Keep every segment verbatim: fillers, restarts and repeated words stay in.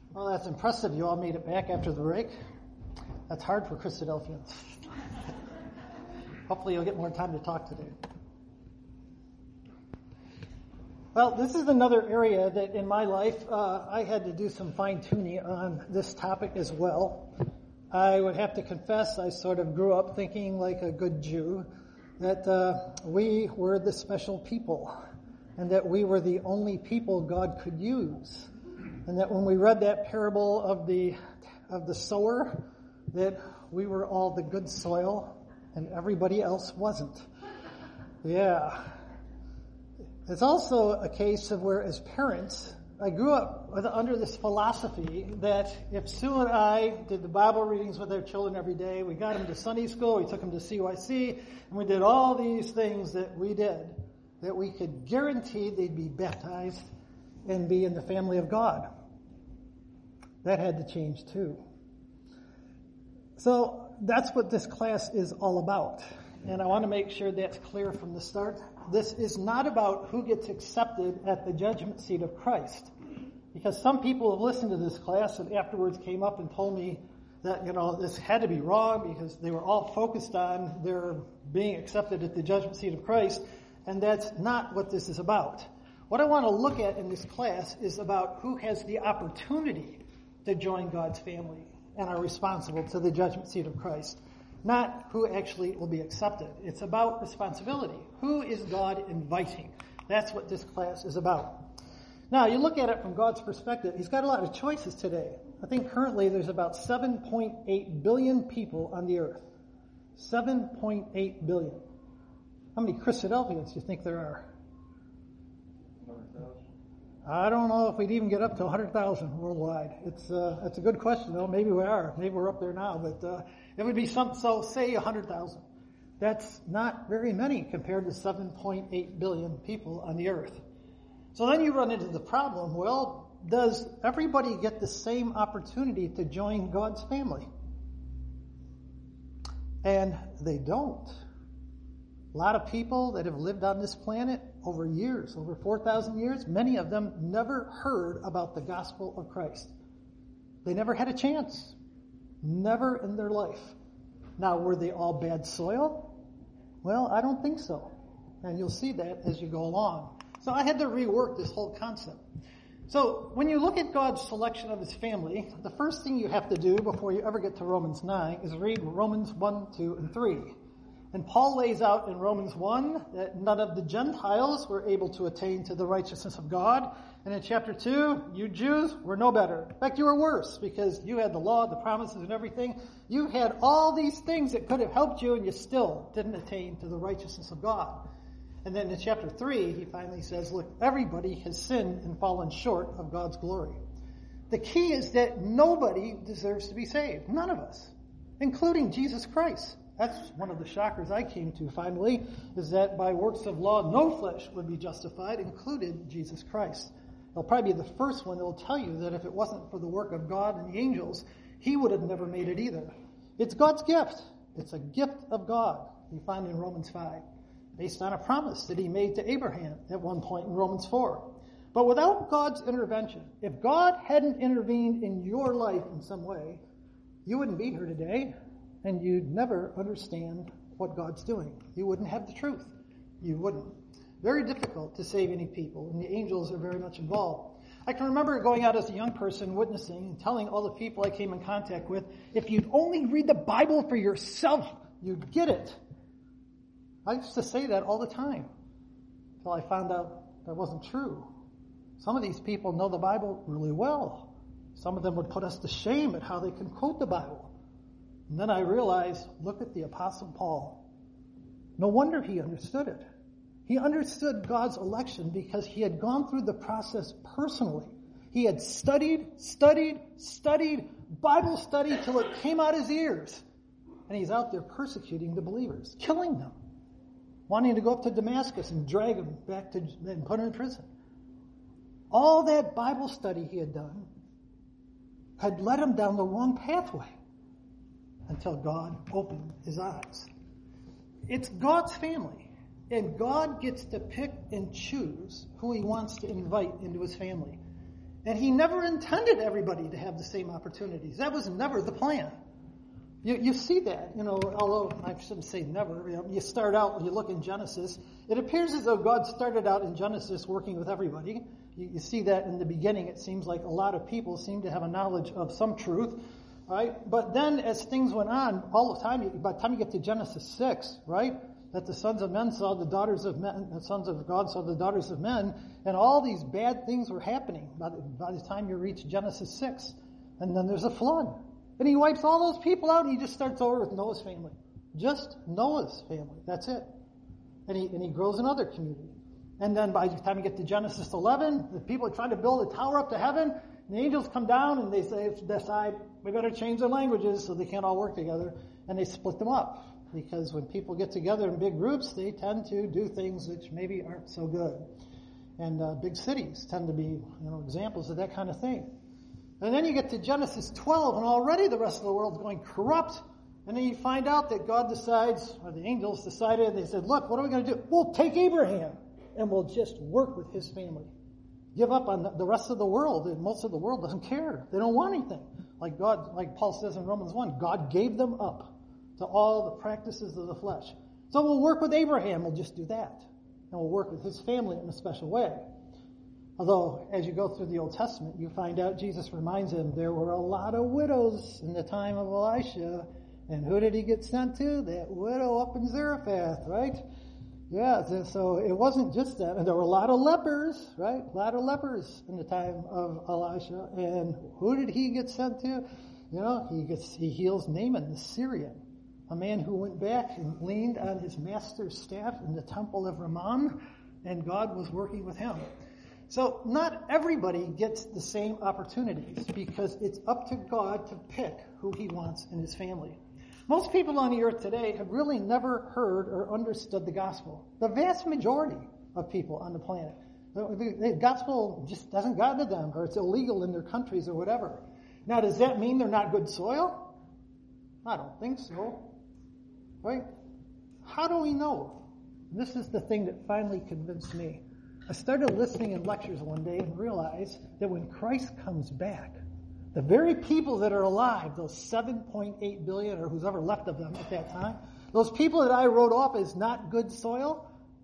Well, that's impressive. You all made it back after the break. That's hard for Christadelphians. Hopefully you'll get more time to talk today. Well, this is another area that in my life uh, I had to do some fine-tuning on this topic as well. I would have to confess I sort of grew up thinking like a good Jew that uh, we were the special people and that we were the only people God could use. And that when we read that parable of the of the sower, that we were all the good soil and everybody else wasn't. Yeah. It's also a case of where, as parents, I grew up with, under this philosophy that if Sue and I did the Bible readings with our children every day, we got them to Sunday school, we took them to C Y C, and we did all these things that we did, that we could guarantee they'd be baptized and be in the family of God. That had to change too. So that's what this class is all about. And I want to make sure that's clear from the start. This is not about who gets accepted at the judgment seat of Christ. Because some people have listened to this class and afterwards came up and told me that, you know, this had to be wrong because they were all focused on their being accepted at the judgment seat of Christ. And that's not what this is about. What I want to look at in this class is about who has the opportunity to join God's family and are responsible to the judgment seat of Christ. Not who actually will be accepted. It's about responsibility. Who is God inviting? That's what this class is about. Now, you look at it from God's perspective, He's got a lot of choices today. I think currently there's about seven point eight billion people on the earth. seven point eight billion. How many Christadelphians do you think there are? I don't know if we'd even get up to one hundred thousand worldwide. It's uh, that's a good question, though. Maybe we are. Maybe we're up there now. But uh, it would be some, so say one hundred thousand. That's not very many compared to seven point eight billion people on the earth. So then you run into the problem, well, does everybody get the same opportunity to join God's family? And they don't. A lot of people that have lived on this planet over years, over four thousand years, many of them never heard about the gospel of Christ. They never had a chance. Never in their life. Now, were they all bad soil? Well, I don't think so. And you'll see that as you go along. So I had to rework this whole concept. So when you look at God's selection of His family, the first thing you have to do before you ever get to Romans nine is read Romans one, two, and three. And Paul lays out in Romans one that none of the Gentiles were able to attain to the righteousness of God. And in chapter two, you Jews were no better. In fact, you were worse because you had the law, the promises, and everything. You had all these things that could have helped you, and you still didn't attain to the righteousness of God. And then in chapter three, he finally says, look, everybody has sinned and fallen short of God's glory. The key is that nobody deserves to be saved. None of us, including Jesus Christ. That's one of the shockers I came to finally, is that by works of law, no flesh would be justified, included Jesus Christ. They'll probably be the first one that will tell you that if it wasn't for the work of God and the angels, He would have never made it either. It's God's gift. It's a gift of God. You find in Romans five, based on a promise that He made to Abraham at one point in Romans four. But without God's intervention, if God hadn't intervened in your life in some way, you wouldn't be here today. And you'd never understand what God's doing. You wouldn't have the truth. You wouldn't. Very difficult to save any people, and the angels are very much involved. I can remember going out as a young person, witnessing and telling all the people I came in contact with, if you'd only read the Bible for yourself, you'd get it. I used to say that all the time, until I found out that wasn't true. Some of these people know the Bible really well. Some of them would put us to shame at how they can quote the Bible. And then I realized, look at the Apostle Paul. No wonder he understood it. He understood God's election because he had gone through the process personally. He had studied, studied, studied, Bible study till it came out his ears. And he's out there persecuting the believers, killing them, wanting to go up to Damascus and drag them back to and put them in prison. All that Bible study he had done had led him down the wrong pathway. Until God opened his eyes. It's God's family. And God gets to pick and choose who He wants to invite into His family. And he never intended everybody to have the same opportunities. That was never the plan. You, you see that, you know, although I shouldn't say never. You know, you start out, when you look in Genesis, it appears as though God started out in Genesis working with everybody. You, you see that in the beginning. It seems like a lot of people seem to have a knowledge of some truth, right? But then as things went on, all the time, by the time you get to Genesis six, right, that the sons of men saw the daughters of men, the sons of God saw the daughters of men, and all these bad things were happening by the, by the time you reach Genesis six. And then there's a flood. And he wipes all those people out, and he just starts over with Noah's family. Just Noah's family. That's it. And he and he grows another community. And then by the time you get to Genesis eleven, the people are trying to build a tower up to heaven, and the angels come down, and they say, decide, we better change their languages so they can't all work together. And they split them up. Because when people get together in big groups, they tend to do things which maybe aren't so good. And uh, big cities tend to be, you know, examples of that kind of thing. And then you get to Genesis twelve, and already the rest of the world's going corrupt. And then you find out that God decides, or the angels decided, they said, look, what are we going to do? We'll take Abraham, and we'll just work with his family. Give up on the rest of the world, and most of the world doesn't care. They don't want anything. Like God, like Paul says in Romans one, God gave them up to all the practices of the flesh. So we'll work with Abraham, we'll just do that. And we'll work with his family in a special way. Although, as you go through the Old Testament, you find out Jesus reminds him there were a lot of widows in the time of Elisha. And who did he get sent to? That widow up in Zarephath, right? Yeah, so it wasn't just that. And there were a lot of lepers, right? A lot of lepers in the time of Elisha. And who did he get sent to? You know, he gets he heals Naaman, the Syrian, a man who went back and leaned on his master's staff in the temple of Rimmon, and God was working with him. So not everybody gets the same opportunities because it's up to God to pick who he wants in his family. Most people on the earth today have really never heard or understood the gospel. The vast majority of people on the planet. The, the gospel just hasn't gotten to them, or it's illegal in their countries or whatever. Now, does that mean they're not good soil? I don't think so. Right? How do we know? This is the thing that finally convinced me. I started listening in lectures one day and realized that when Christ comes back, the very people that are alive, those seven point eight billion, or who's ever left of them at that time, those people that I wrote off as not good soil,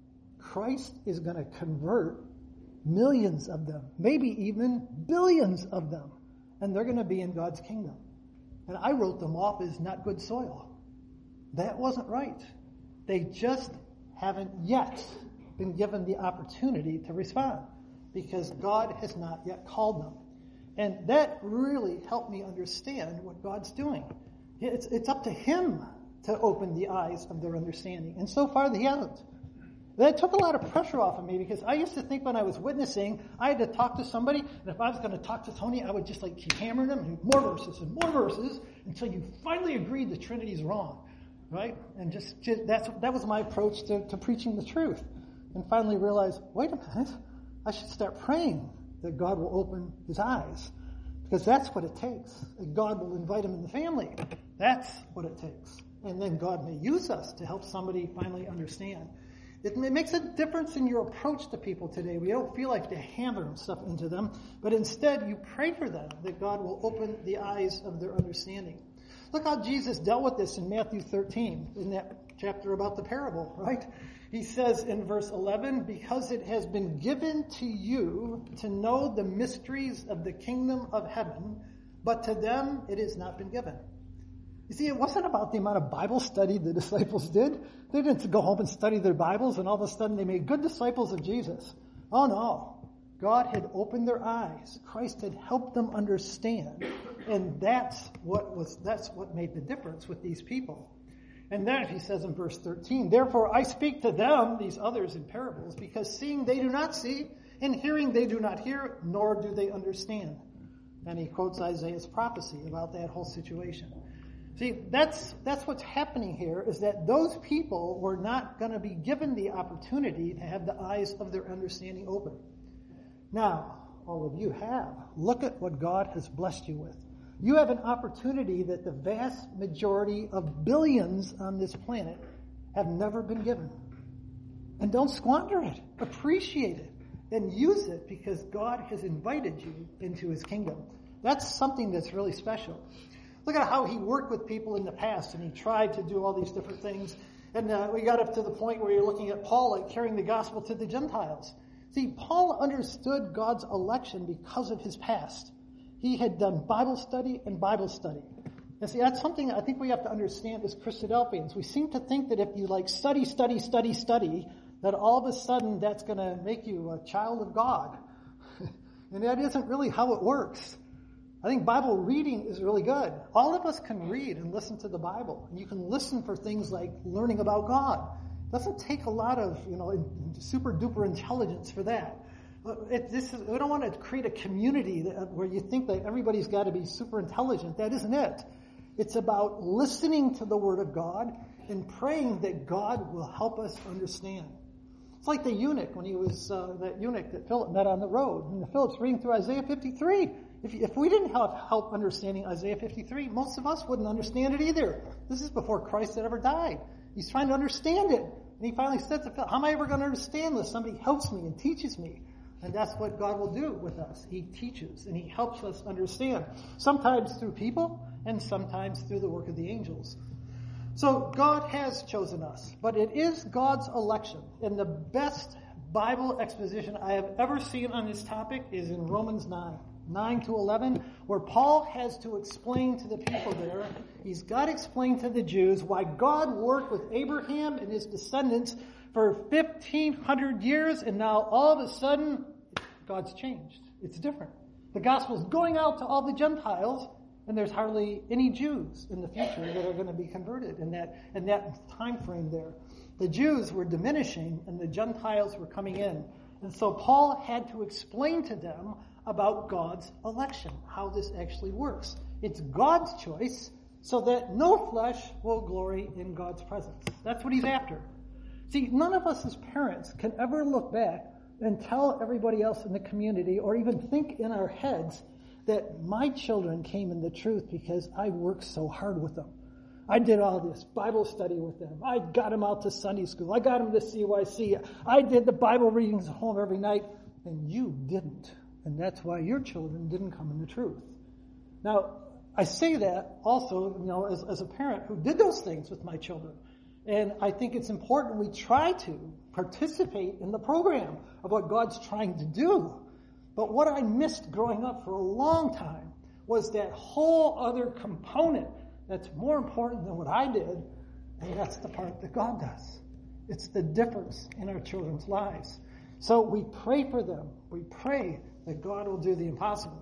Christ is going to convert millions of them, maybe even billions of them, and they're going to be in God's kingdom. And I wrote them off as not good soil. That wasn't right. They just haven't yet been given the opportunity to respond because God has not yet called them. And that really helped me understand what God's doing. It's, it's up to him to open the eyes of their understanding. And so far, he hasn't. That took a lot of pressure off of me because I used to think when I was witnessing, I had to talk to somebody, and if I was going to talk to Tony, I would just like keep hammering them, and more verses and more verses, until you finally agreed the Trinity's wrong. Right? And just, just that's that was my approach to, to preaching the truth. And finally realized, wait a minute, I should start praying that God will open his eyes. Because that's what it takes. That God will invite him in the family. That's what it takes. And then God may use us to help somebody finally understand. It makes a difference in your approach to people today. We don't feel like to hammer stuff into them, but instead you pray for them that God will open the eyes of their understanding. Look how Jesus dealt with this in Matthew thirteen, in that chapter about the parable, right? He says in verse eleven, because it has been given to you to know the mysteries of the kingdom of heaven, but to them it has not been given. You see, it wasn't about the amount of Bible study the disciples did. They didn't go home and study their Bibles and all of a sudden they made good disciples of Jesus. Oh no. God had opened their eyes. Christ had helped them understand. And that's what was that's what made the difference with these people. And then he says in verse thirteen, therefore I speak to them, these others in parables, because seeing they do not see, and hearing they do not hear, nor do they understand. And he quotes Isaiah's prophecy about that whole situation. See, that's that's what's happening here, is that those people were not going to be given the opportunity to have the eyes of their understanding open. Now, all of you have. Look at what God has blessed you with. You have an opportunity that the vast majority of billions on this planet have never been given. And don't squander it. Appreciate it. and use it because God has invited you into his kingdom. That's something that's really special. Look at how he worked with people in the past, and he tried to do all these different things. And uh, we got up to the point where you're looking at Paul like carrying the gospel to the Gentiles. See, Paul understood God's election because of his past. He had done Bible study and Bible study. And see, that's something I think we have to understand as Christadelphians. We seem to think that if you like study, study, study, study, that all of a sudden that's going to make you a child of God. And that isn't really how it works. I think Bible reading is really good. All of us can read and listen to the Bible. And you can listen for things like learning about God. It doesn't take a lot of, you know, super duper intelligence for that. It, this is, we don't want to create a community that, where you think that everybody's got to be super intelligent. That isn't it. It's about listening to the Word of God and praying that God will help us understand. It's like the eunuch when he was, uh, that eunuch that Philip met on the road. And Philip's reading through Isaiah fifty-three. If, if we didn't have help understanding Isaiah fifty-three, most of us wouldn't understand it either. This is before Christ had ever died. He's trying to understand it. And he finally said to Philip, how am I ever going to understand this? Somebody helps me and teaches me. And that's what God will do with us. He teaches and he helps us understand. Sometimes through people and sometimes through the work of the angels. So God has chosen us, but it is God's election. And the best Bible exposition I have ever seen on this topic is in Romans nine. nine to eleven, where Paul has to explain to the people there, he's got to explain to the Jews why God worked with Abraham and his descendants for fifteen hundred years, and now all of a sudden, God's changed. It's different. The gospel's going out to all the Gentiles, and there's hardly any Jews in the future that are going to be converted in that, in that time frame there. The Jews were diminishing, and the Gentiles were coming in. And so Paul had to explain to them about God's election, how this actually works. It's God's choice so that no flesh will glory in God's presence. That's what he's after. See, none of us as parents can ever look back and tell everybody else in the community or even think in our heads that my children came in the truth because I worked so hard with them. I did all this Bible study with them. I got them out to Sunday school. I got them to C Y C. I did the Bible readings at home every night, and you didn't. And that's why your children didn't come in the truth. Now, I say that also, you know, as, as a parent who did those things with my children. And I think it's important we try to participate in the program of what God's trying to do. But what I missed growing up for a long time was that whole other component that's more important than what I did, and that's the part that God does. It's the difference in our children's lives. So we pray for them. We pray that God will do the impossible.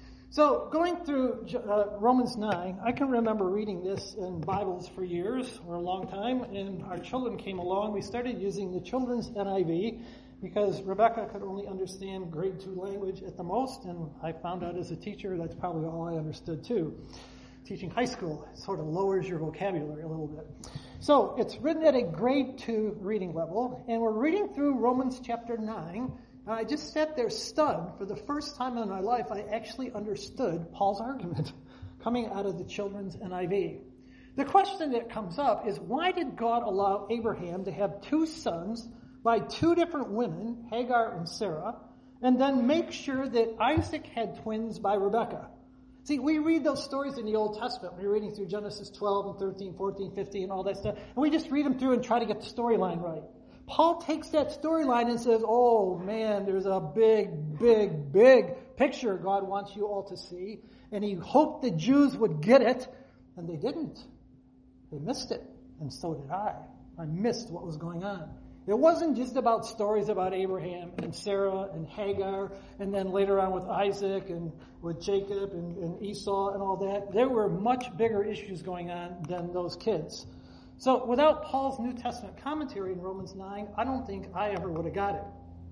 So going through uh, Romans nine, I can remember reading this in Bibles for years, or a long time, and our children came along. We started using the children's N I V because Rebecca could only understand grade two language at the most, and I found out as a teacher that's probably all I understood too. Teaching high school sort of lowers your vocabulary a little bit. So it's written at a grade two reading level, and we're reading through Romans chapter nine. And I just sat there stunned. For the first time in my life, I actually understood Paul's argument coming out of the children's N I V. The question that comes up is, why did God allow Abraham to have two sons by two different women, Hagar and Sarah, and then make sure that Isaac had twins by Rebekah? See, we read those stories in the Old Testament. We're reading through Genesis twelve and thirteen, fourteen, fifteen, and all that stuff. And we just read them through and try to get the storyline right. Paul takes that storyline and says, oh man, there's a big, big, big picture God wants you all to see. And he hoped the Jews would get it, and they didn't. They missed it, and so did I. I missed what was going on. It wasn't just about stories about Abraham and Sarah and Hagar, and then later on with Isaac and with Jacob and, and Esau and all that. There were much bigger issues going on than those kids. So without Paul's New Testament commentary in Romans nine, I don't think I ever would have got it.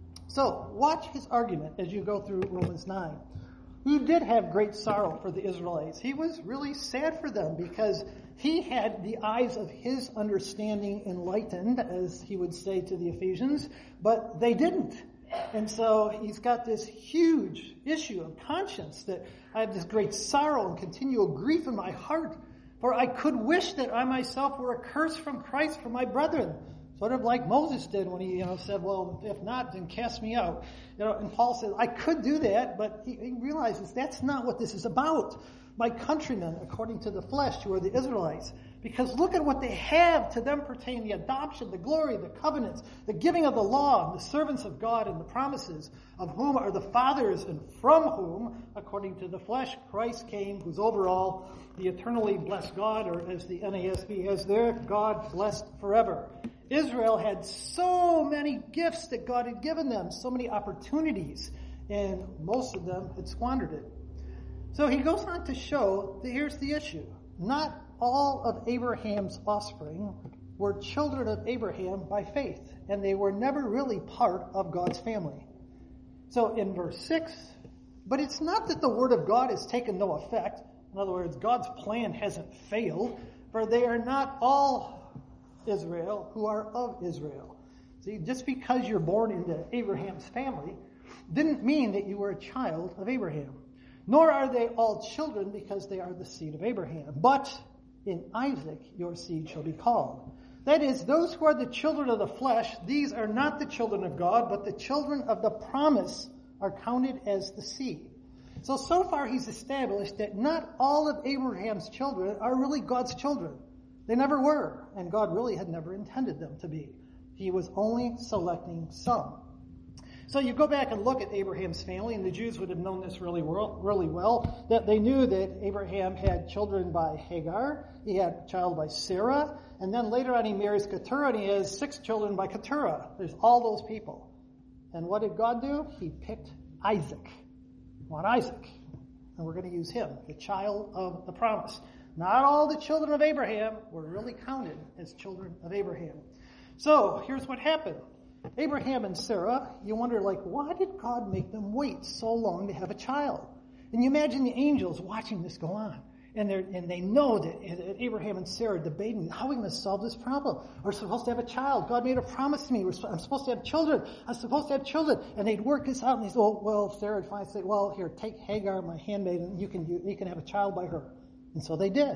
So watch his argument as you go through Romans nine. He did have great sorrow for the Israelites. He was really sad for them because he had the eyes of his understanding enlightened, as he would say to the Ephesians, but they didn't. And so he's got this huge issue of conscience that I have this great sorrow and continual grief in my heart. For I could wish that I myself were accursed from Christ for my brethren. Sort of like Moses did when he, you know, said, well, if not, then cast me out. You know, and Paul said, I could do that, but he, he realizes that's not what this is about. My countrymen, according to the flesh, who are the Israelites. Because look at what they have. To them pertain the adoption, the glory, the covenants, the giving of the law, and the servants of God, and the promises, of whom are the fathers, and from whom, according to the flesh, Christ came, who's over all, the eternally blessed God, or as the N A S B has there, God blessed forever. Israel had so many gifts that God had given them, so many opportunities, and most of them had squandered it. So he goes on to show that here's the issue. Not all of Abraham's offspring were children of Abraham by faith, and they were never really part of God's family. So in verse six, but it's not that the word of God has taken no effect. In other words, God's plan hasn't failed, for they are not all Israel who are of Israel. See, just because you're born into Abraham's family didn't mean that you were a child of Abraham. Nor are they all children because they are the seed of Abraham. But in Isaac your seed shall be called. That is, those who are the children of the flesh, these are not the children of God, but the children of the promise are counted as the seed. So, so far he's established that not all of Abraham's children are really God's children. They never were, and God really had never intended them to be. He was only selecting some. So you go back and look at Abraham's family, and the Jews would have known this really well, really well, that they knew that Abraham had children by Hagar, he had a child by Sarah, and then later on he marries Keturah, and he has six children by Keturah. There's all those people. And what did God do? He picked Isaac. Want Isaac. And we're going to use him, the child of the promise. Not all the children of Abraham were really counted as children of Abraham. So here's what happened. Abraham and Sarah, you wonder, like, why did God make them wait so long to have a child? And you imagine the angels watching this go on. And, and they know that Abraham and Sarah are debating, how are we going to solve this problem? We're supposed to have a child. God made a promise to me. We're, I'm supposed to have children. I'm supposed to have children. And they'd work this out. And they said, well, well Sarah would finally say, well, here, take Hagar, my handmaid, and you can, you, you can have a child by her. And so they did.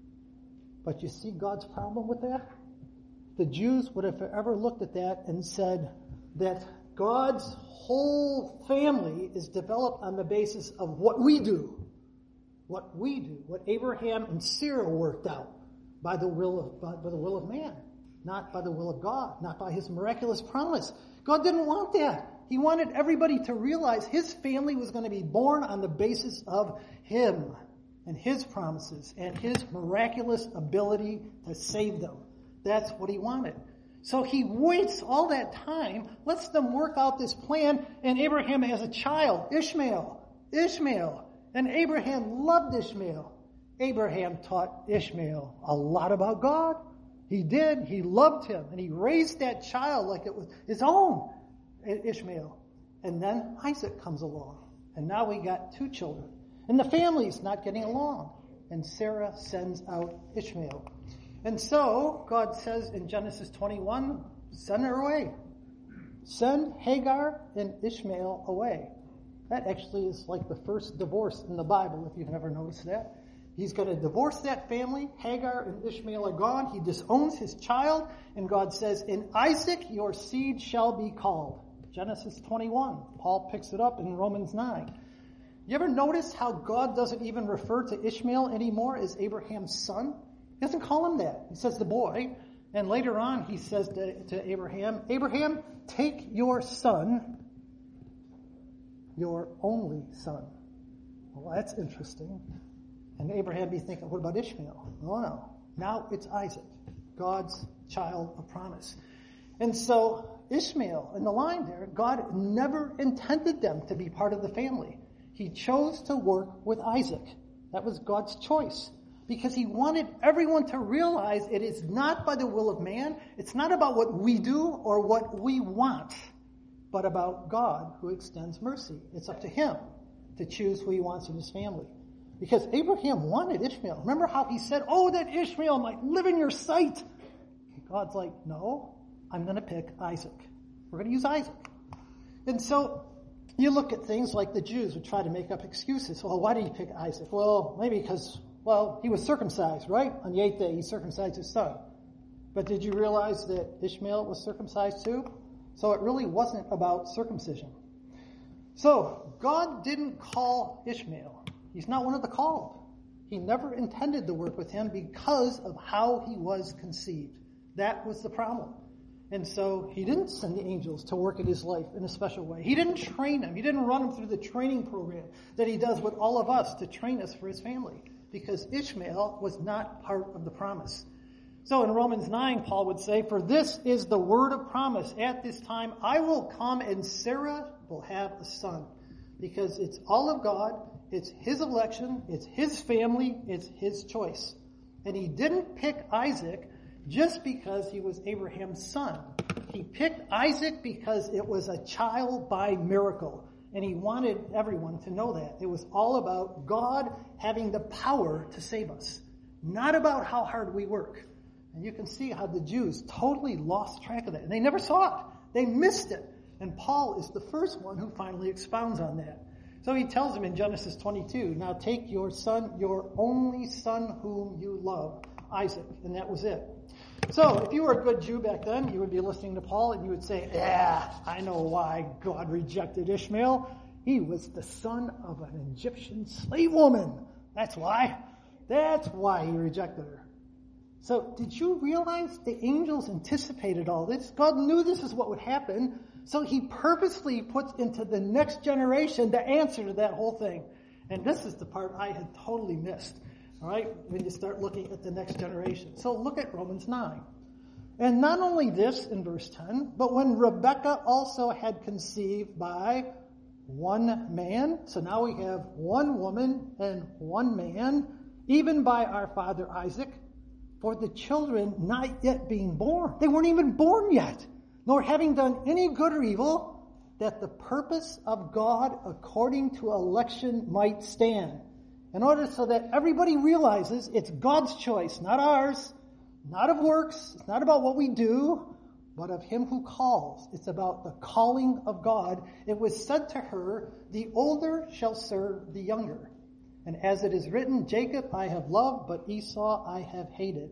But you see God's problem with that? The Jews would have ever looked at that and said that God's whole family is developed on the basis of what we do. What we do. What Abraham and Sarah worked out by the will of, by, by the will of man. Not by the will of God. Not by his miraculous promise. God didn't want that. He wanted everybody to realize his family was going to be born on the basis of him and his promises and his miraculous ability to save them. That's what he wanted. So he waits all that time, lets them work out this plan, and Abraham has a child, Ishmael. Ishmael. And Abraham loved Ishmael. Abraham taught Ishmael a lot about God. He did. He loved him. And he raised that child like it was his own, Ishmael. And then Isaac comes along. And now we got two children. And the family's not getting along. And Sarah sends out Ishmael. And so God says in Genesis twenty-one, send her away. Send Hagar and Ishmael away. That actually is like the first divorce in the Bible, if you've never noticed that. He's going to divorce that family. Hagar and Ishmael are gone. He disowns his child. And God says, in Isaac your seed shall be called. Genesis twenty-one. Paul picks it up in Romans nine. You ever notice how God doesn't even refer to Ishmael anymore as Abraham's son? He doesn't call him that. He says the boy. And later on he says to, to Abraham, Abraham, take your son, your only son. Well, that's interesting. And Abraham be thinking, what about Ishmael? No, no. Now it's Isaac, God's child of promise. And so Ishmael, in the line there, God never intended them to be part of the family. He chose to work with Isaac. That was God's choice. Because he wanted everyone to realize it is not by the will of man. It's not about what we do or what we want, but about God who extends mercy. It's up to him to choose who he wants in his family. Because Abraham wanted Ishmael. Remember how he said, oh, that Ishmael might live in your sight. God's like, no, I'm going to pick Isaac. We're going to use Isaac. And so you look at things like the Jews would try to make up excuses. Well, why did he pick Isaac? Well, maybe because, well, he was circumcised, right? On the eighth day, he circumcised his son. But did you realize that Ishmael was circumcised too? So it really wasn't about circumcision. So God didn't call Ishmael. He's not one of the called. He never intended to work with him because of how he was conceived. That was the problem. And so he didn't send the angels to work in his life in a special way. He didn't train him. He didn't run him through the training program that he does with all of us to train us for his family. Because Ishmael was not part of the promise. So in Romans nine, Paul would say, "For this is the word of promise. At this time I will come and Sarah will have a son." Because it's all of God. It's his election. It's his family. It's his choice. And he didn't pick Isaac just because he was Abraham's son. He picked Isaac because it was a child by miracle. And he wanted everyone to know that. It was all about God having the power to save us. Not about how hard we work. And you can see how the Jews totally lost track of that. And they never saw it. They missed it. And Paul is the first one who finally expounds on that. So he tells them in Genesis twenty-two, "Now take your son, your only son whom you love, Isaac." And that was it. So if you were a good Jew back then, you would be listening to Paul and you would say, "Yeah, I know why God rejected Ishmael. He was the son of an Egyptian slave woman. That's why. That's why he rejected her." So did you realize the angels anticipated all this? God knew this is what would happen. So he purposely puts into the next generation the answer to that whole thing. And this is the part I had totally missed. All right, when you start looking at the next generation. So look at Romans nine. "And not only this," in verse ten, "but when Rebekah also had conceived by one man," so now we have one woman and one man, "even by our father Isaac, for the children not yet being born." They weren't even born yet, nor having done any good or evil, "that the purpose of God according to election might stand." In order so that everybody realizes it's God's choice, not ours, not of works, it's not about what we do, but of him who calls. It's about the calling of God. It was said to her, "The older shall serve the younger." And as it is written, "Jacob I have loved, but Esau I have hated."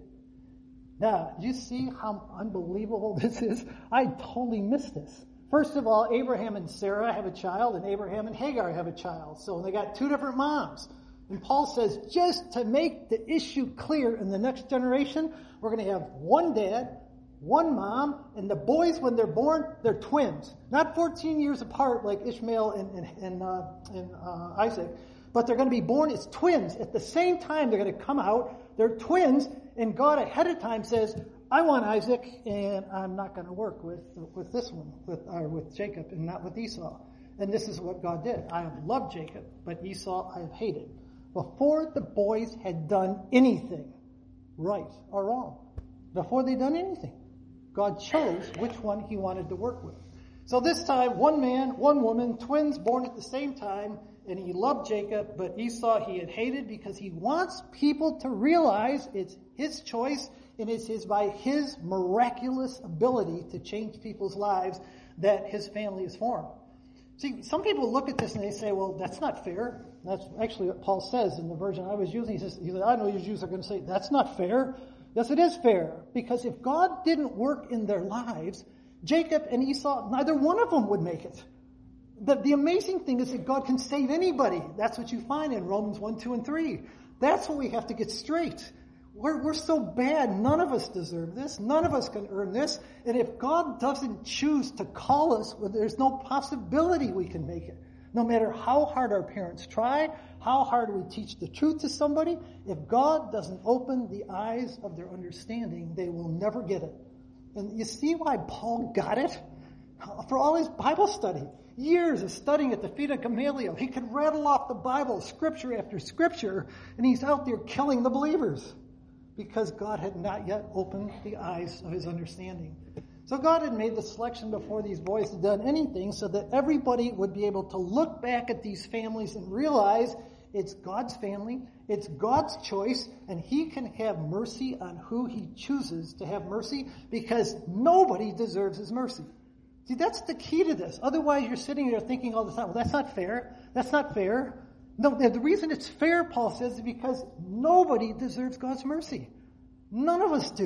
Now, do you see how unbelievable this is? I totally missed this. First of all, Abraham and Sarah have a child, and Abraham and Hagar have a child. So they got two different moms. And Paul says, just to make the issue clear in the next generation, we're going to have one dad, one mom, and the boys, when they're born, they're twins. Not fourteen years apart like Ishmael and, and, and, uh, and uh, Isaac, but they're going to be born as twins. At the same time, they're going to come out. They're twins, and God ahead of time says, "I want Isaac, and I'm not going to work with with this one, with or with Jacob, and not with Esau." And this is what God did. "I have loved Jacob, but Esau I have hated." Before the boys had done anything, right or wrong, before they'd done anything, God chose which one he wanted to work with. So this time, one man, one woman, twins born at the same time, and he loved Jacob, but Esau he had hated, because he wants people to realize it's his choice and it's his by his miraculous ability to change people's lives that his family is formed. See, some people look at this and they say, "Well, that's not fair." That's actually what Paul says in the version I was using. He says, he says "I know you Jews are going to say, that's not fair." Yes, it is fair. Because if God didn't work in their lives, Jacob and Esau, neither one of them would make it. The, the amazing thing is that God can save anybody. That's what you find in Romans one, two, and three. That's what we have to get straight. We're, we're so bad. None of us deserve this. None of us can earn this. And if God doesn't choose to call us, well, there's no possibility we can make it. No matter how hard our parents try, how hard we teach the truth to somebody, if God doesn't open the eyes of their understanding, they will never get it. And you see why Paul got it? For all his Bible study. Years of studying at the feet of Gamaliel. He could rattle off the Bible, scripture after scripture, and he's out there killing the believers. Because God had not yet opened the eyes of his understanding. So God had made the selection before these boys had done anything, so that everybody would be able to look back at these families and realize it's God's family, it's God's choice, and he can have mercy on who he chooses to have mercy, because nobody deserves his mercy. See, that's the key to this. Otherwise, you're sitting there thinking all the time, well, that's not fair. That's not fair. No, the reason it's fair, Paul says, is because nobody deserves God's mercy. None of us do.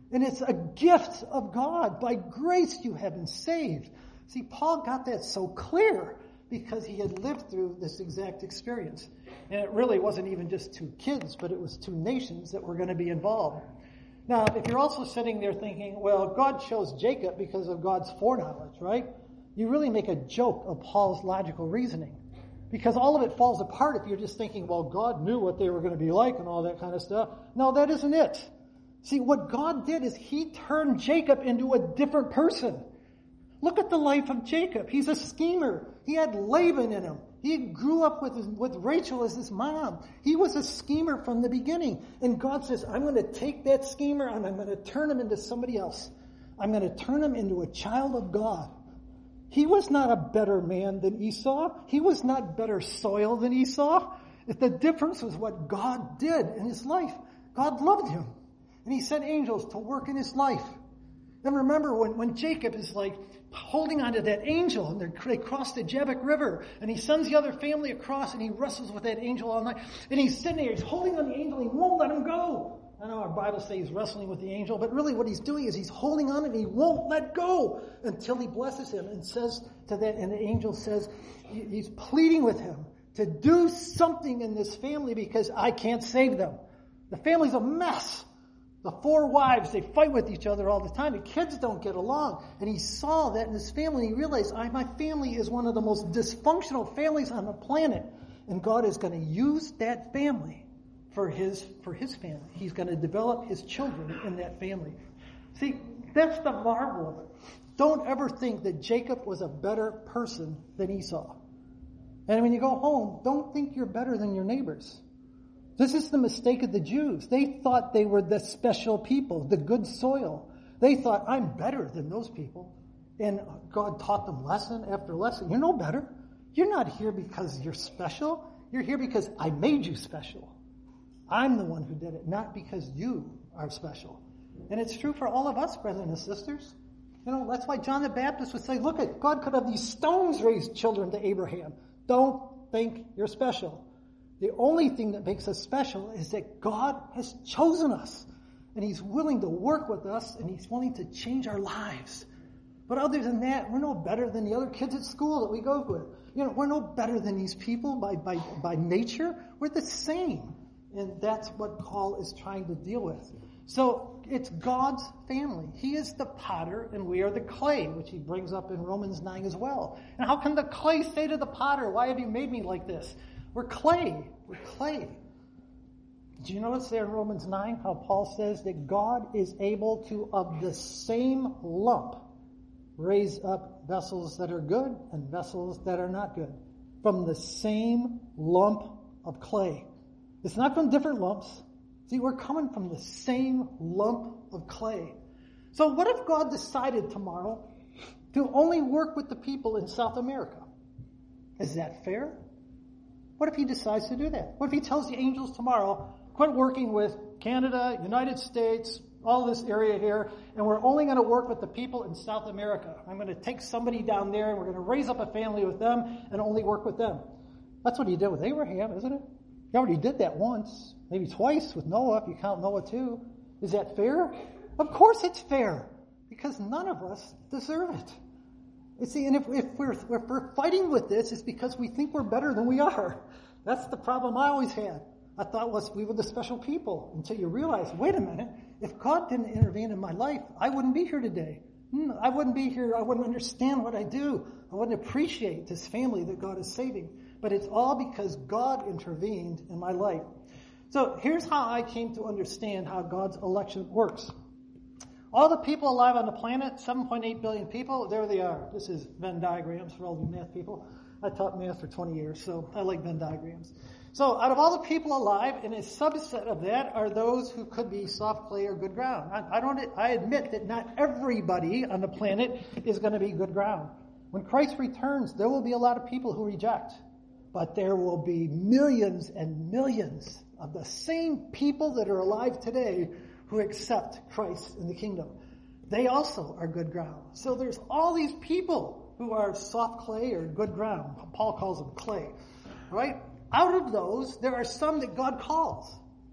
And it's a gift of God. By grace you have been saved. See, Paul got that so clear because he had lived through this exact experience. And it really wasn't even just two kids, but it was two nations that were going to be involved. Now, if you're also sitting there thinking, well, God chose Jacob because of God's foreknowledge, right? You really make a joke of Paul's logical reasoning. Because all of it falls apart if you're just thinking, well, God knew what they were going to be like and all that kind of stuff. No, that isn't it. See, what God did is he turned Jacob into a different person. Look at the life of Jacob. He's a schemer. He had Laban in him. He grew up with his, with Rachel as his mom. He was a schemer from the beginning. And God says, I'm going to take that schemer and I'm going to turn him into somebody else. I'm going to turn him into a child of God. He was not a better man than Esau. He was not better soil than Esau. The difference was what God did in his life. God loved him. And he sent angels to work in his life. And remember when, when Jacob is like holding onto that angel and they cross the Jabbok River and he sends the other family across and he wrestles with that angel all night. And he's sitting there, he's holding on the angel, he won't let him go. I know our Bible says he's wrestling with the angel, but really what he's doing is he's holding on and he won't let go until he blesses him and says to that, and the angel says, he's pleading with him to do something in this family because I can't save them. The family's a mess. The four wives, they fight with each other all the time. The kids don't get along. And he saw that in his family. And he realized, I, my family is one of the most dysfunctional families on the planet. And God is going to use that family for his, for his family. He's going to develop his children in that family. See, that's the marvel of it. Don't ever think that Jacob was a better person than Esau. And when you go home, don't think you're better than your neighbors. This is the mistake of the Jews. They thought they were the special people, the good soil. They thought, I'm better than those people. And God taught them lesson after lesson. You're no better. You're not here because you're special. You're here because I made you special. I'm the one who did it, not because you are special. And it's true for all of us, brothers and sisters. You know, that's why John the Baptist would say, look, at God could have these stones raise children to Abraham. Don't think you're special. The only thing that makes us special is that God has chosen us. And he's willing to work with us, and he's willing to change our lives. But other than that, we're no better than the other kids at school that we go with. You know, we're no better than these people by, by, by nature. We're the same. And that's what Paul is trying to deal with. So it's God's family. He is the potter, and we are the clay, which he brings up in Romans nine as well. And how can the clay say to the potter, why have you made me like this? We're clay. We're clay. Do you notice there in Romans nine how Paul says that God is able to, of the same lump, raise up vessels that are good and vessels that are not good? From the same lump of clay. It's not from different lumps. See, we're coming from the same lump of clay. So what if God decided tomorrow to only work with the people in South America? Is that fair? What if he decides to do that? What if he tells the angels tomorrow, quit working with Canada, United States, all this area here, and we're only going to work with the people in South America. I'm going to take somebody down there, and we're going to raise up a family with them and only work with them. That's what he did with Abraham, isn't it? He already did that once, maybe twice with Noah, if you count Noah too. Is that fair? Of course it's fair, because none of us deserve it. You see, and if, if, we're, if we're fighting with this, it's because we think we're better than we are. That's the problem I always had. I thought was we were the special people until you realize, wait a minute, if God didn't intervene in my life, I wouldn't be here today. I wouldn't be here. I wouldn't understand what I do. I wouldn't appreciate this family that God is saving. But it's all because God intervened in my life. So here's how I came to understand how God's election works. All the people alive on the planet, seven point eight billion people, there they are. This is Venn diagrams for all you math people. I taught math for twenty years, so I like Venn diagrams. So out of all the people alive, and a subset of that are those who could be soft clay or good ground. I, I don't. I admit that not everybody on the planet is going to be good ground. When Christ returns, there will be a lot of people who reject. But there will be millions and millions of the same people that are alive today who accept Christ in the kingdom. They also are good ground. So there's all these people who are soft clay or good ground. Paul calls them clay, right? Out of those, there are some that God calls.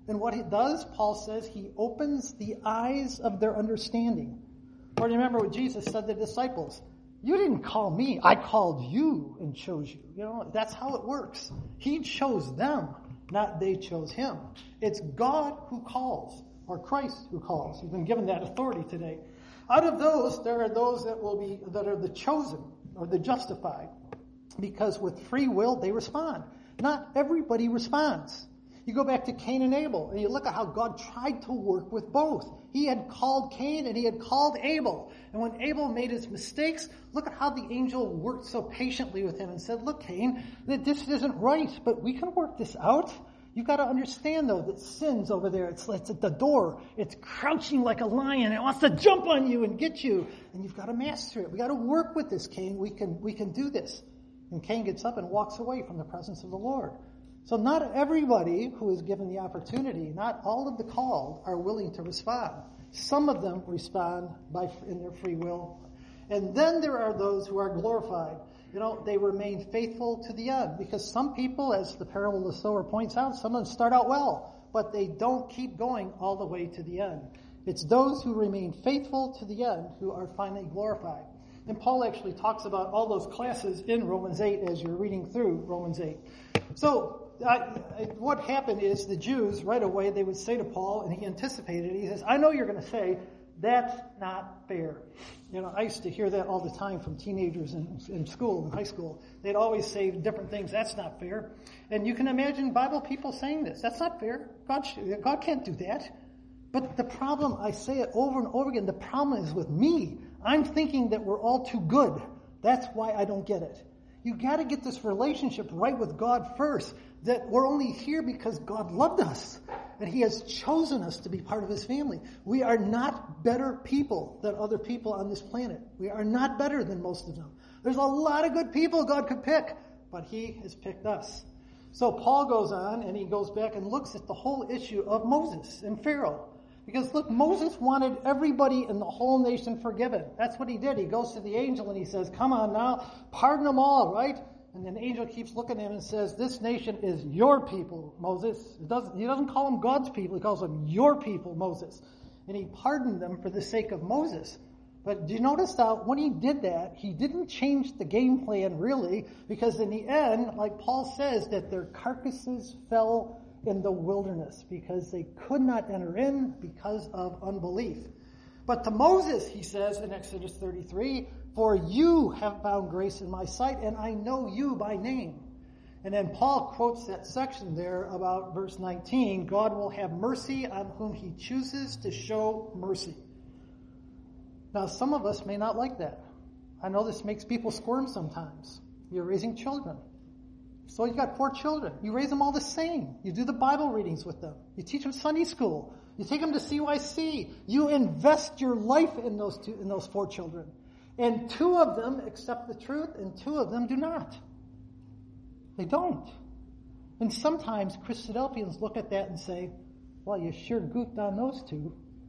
And what he does, Paul says, he opens the eyes of their understanding. Or remember what Jesus said to the disciples, you didn't call me, I called you and chose you. You know, that's how it works. He chose them, not they chose him. It's God who calls, or Christ who calls. You've been given that authority today. Out of those, there are those that will be, that are the chosen, or the justified. Because with free will, they respond. Not everybody responds. You go back to Cain and Abel, and you look at how God tried to work with both. He had called Cain, and he had called Abel. And when Abel made his mistakes, look at how the angel worked so patiently with him and said, look, Cain, this isn't right, but we can work this out. You've got to understand, though, that sin's over there. It's, it's at the door. It's crouching like a lion. It wants to jump on you and get you. And you've got to master it. We've got to work with this, Cain. We can, we can do this. And Cain gets up and walks away from the presence of the Lord. So not everybody who is given the opportunity, not all of the called are willing to respond. Some of them respond by in their free will. And then there are those who are glorified. You know, they remain faithful to the end. Because some people, as the parable of the sower points out, some of them start out well, but they don't keep going all the way to the end. It's those who remain faithful to the end who are finally glorified. And Paul actually talks about all those classes in Romans eight as you're reading through Romans eight. So, I, I, what happened is the Jews, right away, they would say to Paul, and he anticipated it, he says, I know you're going to say, that's not fair. You know, I used to hear that all the time from teenagers in, in school, in high school. They'd always say different things, that's not fair. And you can imagine Bible people saying this, that's not fair. God, God can't do that. But the problem, I say it over and over again, the problem is with me. I'm thinking that we're all too good. That's why I don't get it. You got to get this relationship right with God first. That we're only here because God loved us. And he has chosen us to be part of his family. We are not better people than other people on this planet. We are not better than most of them. There's a lot of good people God could pick. But he has picked us. So Paul goes on and he goes back and looks at the whole issue of Moses and Pharaoh. Because look, Moses wanted everybody in the whole nation forgiven. That's what he did. He goes to the angel and he says, come on now, pardon them all, right? And then the angel keeps looking at him and says, this nation is your people, Moses. It doesn't, he doesn't call them God's people. He calls them your people, Moses. And he pardoned them for the sake of Moses. But do you notice that when he did that, he didn't change the game plan really, because in the end, like Paul says, that their carcasses fell in the wilderness because they could not enter in because of unbelief. But to Moses, he says in Exodus thirty-three, for you have found grace in my sight, and I know you by name. And then Paul quotes that section there about verse nineteen, God will have mercy on whom he chooses to show mercy. Now, some of us may not like that. I know this makes people squirm sometimes. You're raising children. So you got four children. You raise them all the same. You do the Bible readings with them. You teach them Sunday school. You take them to C Y C. You invest your life in those two, in those four children. And two of them accept the truth, and two of them do not. They don't. And sometimes Christadelphians look at that and say, well, you sure goofed on those two.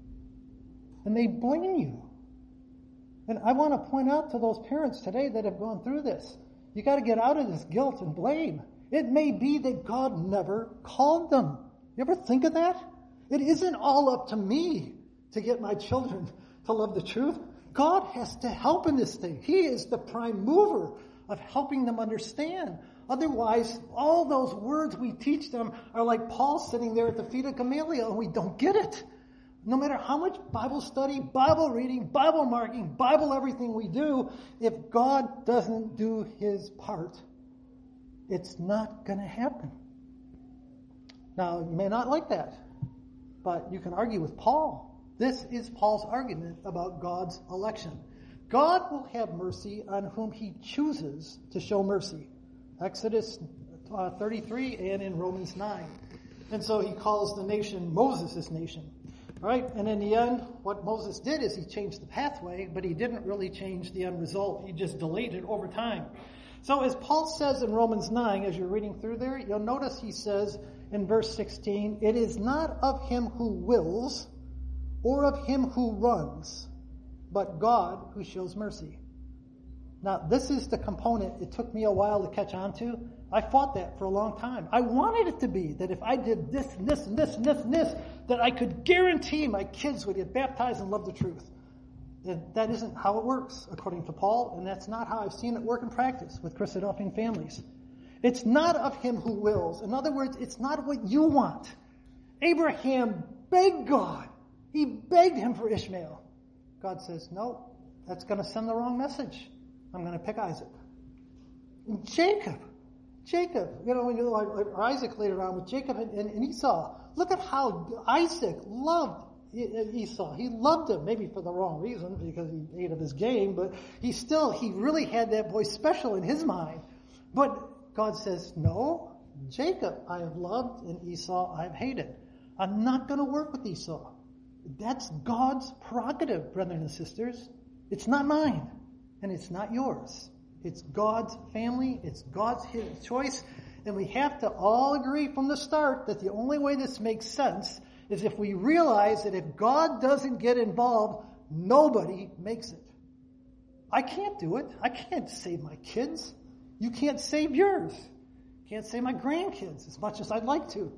And they blame you. And I want to point out to those parents today that have gone through this, you got to get out of this guilt and blame. It may be that God never called them. You ever think of that? It isn't all up to me to get my children to love the truth. God has to help in this thing. He is the prime mover of helping them understand. Otherwise, all those words we teach them are like Paul sitting there at the feet of Gamaliel, and we don't get it. No matter how much Bible study, Bible reading, Bible marking, Bible everything we do, if God doesn't do his part, it's not going to happen. Now, you may not like that, but you can argue with Paul. This is Paul's argument about God's election. God will have mercy on whom he chooses to show mercy. Exodus uh, thirty-three and in Romans nine. And so he calls the nation Moses' nation. All right? And in the end, what Moses did is he changed the pathway, but he didn't really change the end result. He just delayed it over time. So as Paul says in Romans nine, as you're reading through there, you'll notice he says in verse sixteen, it is not of him who wills or of him who runs, but God who shows mercy. Now, this is the component it took me a while to catch on to. I fought that for a long time. I wanted it to be that if I did this and this and this and this and this, that I could guarantee my kids would get baptized and love the truth. And that isn't how it works, according to Paul, and that's not how I've seen it work in practice with Christadelphian families. It's not of him who wills. In other words, it's not what you want. Abraham begged God. He begged him for Ishmael. God says, no, that's going to send the wrong message. I'm going to pick Isaac. And Jacob, Jacob, you know, when you like, like Isaac later on with Jacob and, and, and Esau, look at how Isaac loved Esau. He loved him, maybe for the wrong reason, because he ate of his game, but he still, he really had that boy special in his mind. But God says, no, Jacob I have loved and Esau I have hated. I'm not going to work with Esau. That's God's prerogative, brethren and sisters. It's not mine, and it's not yours. It's God's family. It's God's choice. And we have to all agree from the start that the only way this makes sense is if we realize that if God doesn't get involved, nobody makes it. I can't do it. I can't save my kids. You can't save yours. You can't save my grandkids as much as I'd like to.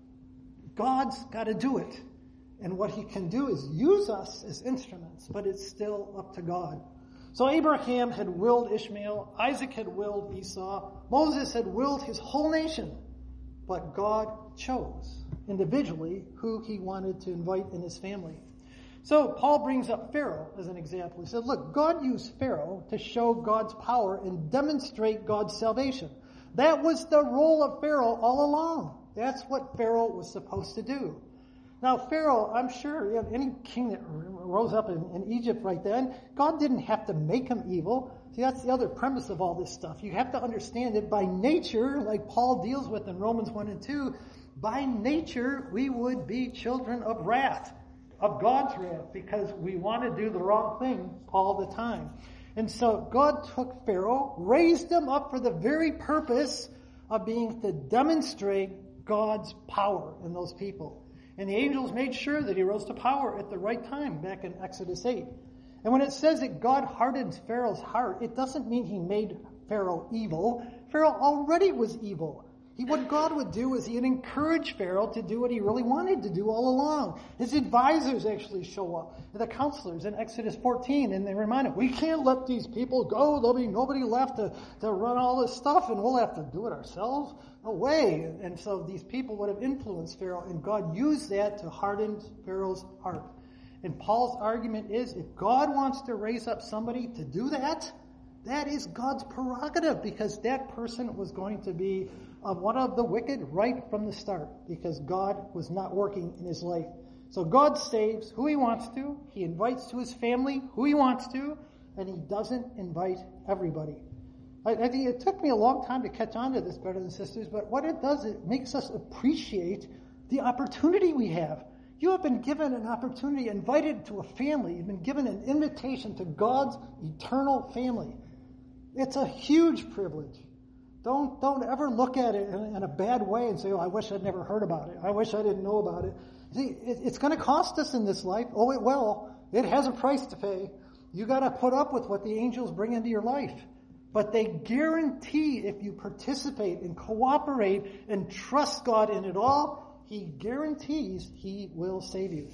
God's got to do it. And what he can do is use us as instruments, but it's still up to God. So Abraham had willed Ishmael, Isaac had willed Esau, Moses had willed his whole nation, but God chose individually who he wanted to invite in his family. So Paul brings up Pharaoh as an example. He said, look, God used Pharaoh to show God's power and demonstrate God's salvation. That was the role of Pharaoh all along. That's what Pharaoh was supposed to do. Now, Pharaoh, I'm sure, you know, any king that rose up in, in Egypt right then, God didn't have to make him evil. See, that's the other premise of all this stuff. You have to understand that by nature, like Paul deals with in Romans one and two, by nature, we would be children of wrath, of God's wrath, because we want to do the wrong thing all the time. And so God took Pharaoh, raised him up for the very purpose of being to demonstrate God's power in those people. And the angels made sure that he rose to power at the right time back in Exodus eight. And when it says that God hardened Pharaoh's heart, it doesn't mean he made Pharaoh evil. Pharaoh already was evil. He, what God would do is he'd encourage Pharaoh to do what he really wanted to do all along. His advisors actually show up, the counselors in Exodus fourteen, and they remind him, we can't let these people go. There'll be nobody left to, to run all this stuff, and we'll have to do it ourselves. No way. And so these people would have influenced Pharaoh, and God used that to harden Pharaoh's heart. And Paul's argument is, if God wants to raise up somebody to do that, that is God's prerogative, because that person was going to be uh, one of the wicked right from the start, because God was not working in his life. So God saves who he wants to. He invites to his family who he wants to, and he doesn't invite everybody. I, I think it took me a long time to catch on to this, brothers and sisters, but what it does, it makes us appreciate the opportunity we have. You have been given an opportunity, invited to a family. You've been given an invitation to God's eternal family. It's a huge privilege. Don't don't ever look at it in, in a bad way and say, oh, I wish I'd never heard about it. I wish I didn't know about it. See, it, it's going to cost us in this life. Oh, it will. It has a price to pay. You got to put up with what the angels bring into your life. But they guarantee, if you participate and cooperate and trust God in it all, he guarantees he will save you.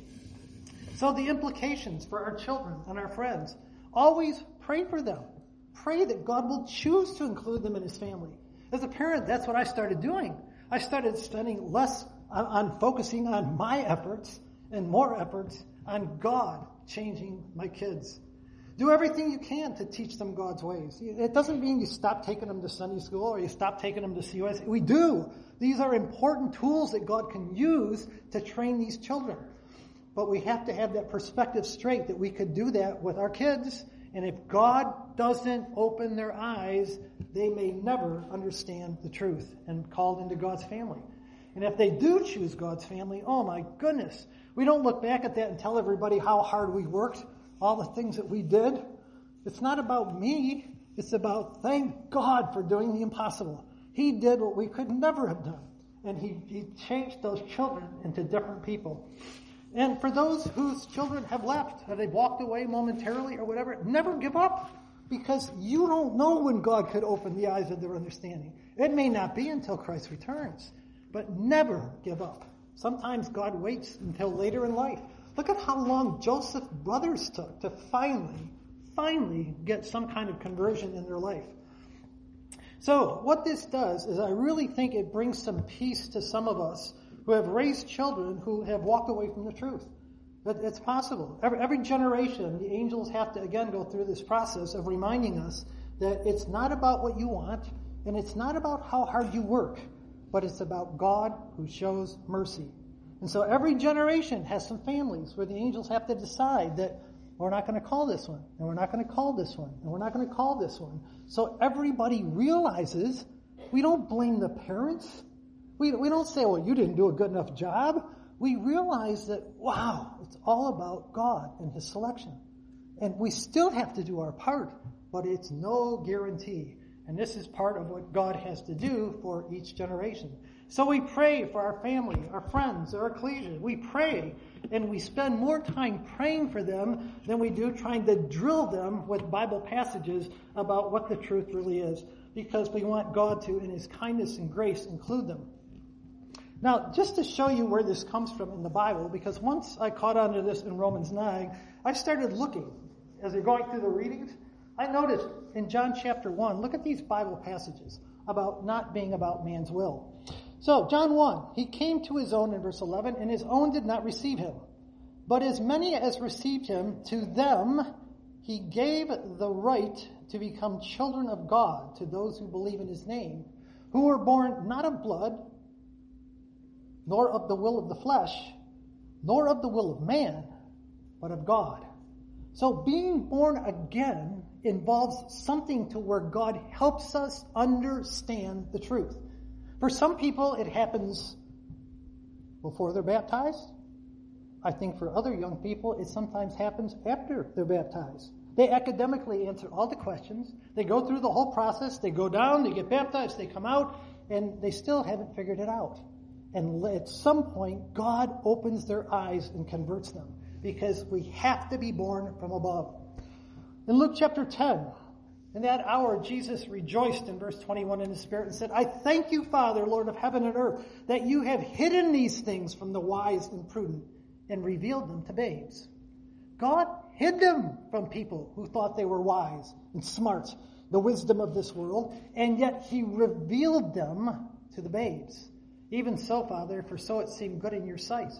So the implications for our children and our friends, always pray for them. Pray that God will choose to include them in his family. As a parent, that's what I started doing. I started spending less on, on focusing on my efforts and more efforts on God changing my kids. Do everything you can to teach them God's ways. It doesn't mean you stop taking them to Sunday school or you stop taking them to C U S. We do. These are important tools that God can use to train these children. But we have to have that perspective straight that we could do that with our kids. And if God doesn't open their eyes, they may never understand the truth and called into God's family. And if they do choose God's family, oh my goodness, we don't look back at that and tell everybody how hard we worked, all the things that we did. It's not about me. It's about thank God for doing the impossible. He did what we could never have done. And he, he changed those children into different people. And for those whose children have left, or they've walked away momentarily or whatever, never give up. Because you don't know when God could open the eyes of their understanding. It may not be until Christ returns. But never give up. Sometimes God waits until later in life. Look at how long Joseph's brothers took to finally, finally get some kind of conversion in their life. So what this does is I really think it brings some peace to some of us who have raised children who have walked away from the truth. But it's possible. Every, every generation, the angels have to, again, go through this process of reminding us that it's not about what you want, and it's not about how hard you work, but it's about God who shows mercy. And so every generation has some families where the angels have to decide that we're not going to call this one, and we're not going to call this one, and we're not going to call this one. So everybody realizes we don't blame the parents. We, we don't say, well, you didn't do a good enough job. We realize that, wow, it's all about God and his selection. And we still have to do our part, but it's no guarantee. And this is part of what God has to do for each generation. So we pray for our family, our friends, our ecclesia. We pray, and we spend more time praying for them than we do trying to drill them with Bible passages about what the truth really is, because we want God to, in his kindness and grace, include them. Now, just to show you where this comes from in the Bible, because once I caught on to this in Romans nine, I started looking. As you're going through the readings, I noticed in John chapter one, look at these Bible passages about not being about man's will. So, John one, he came to his own in verse eleven, and his own did not receive him. But as many as received him, to them he gave the right to become children of God, to those who believe in his name, who were born not of blood, nor of the will of the flesh, nor of the will of man, but of God. So being born again involves something to where God helps us understand the truth. For some people, it happens before they're baptized. I think for other young people, it sometimes happens after they're baptized. They academically answer all the questions. They go through the whole process. They go down, they get baptized, they come out, and they still haven't figured it out. And at some point, God opens their eyes and converts them, because we have to be born from above. In Luke chapter ten, in that hour, Jesus rejoiced in verse twenty-one in the Spirit and said, I thank you, Father, Lord of heaven and earth, that you have hidden these things from the wise and prudent and revealed them to babes. God hid them from people who thought they were wise and smart, the wisdom of this world, and yet he revealed them to the babes. Even so, Father, for so it seemed good in your sight.